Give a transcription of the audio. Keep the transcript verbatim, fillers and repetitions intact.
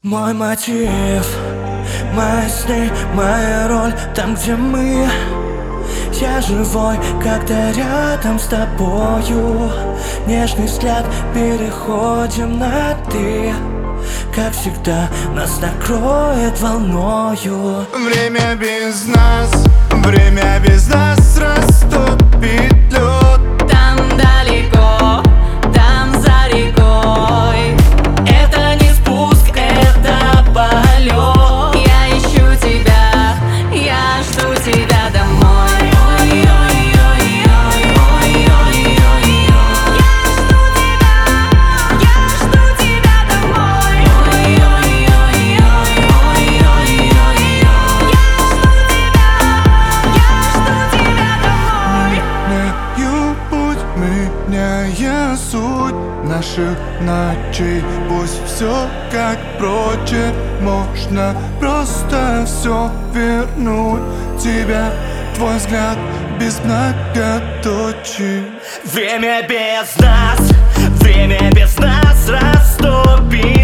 Мой мотив, мои сны, моя роль там, где мы. Я живой, когда рядом с тобою. Нежный взгляд, переходим на ты. Как всегда, нас накроет волною. Время без нас, время без нас растопит лед. Там далеко, там за рекой. Это не спуск, это полет. Я ищу тебя, я жду тебя домой. Меняя суть наших ночей, пусть все как прочее, можно просто все вернуть тебя, твой взгляд без многоточий. Время без нас, время без нас растопит.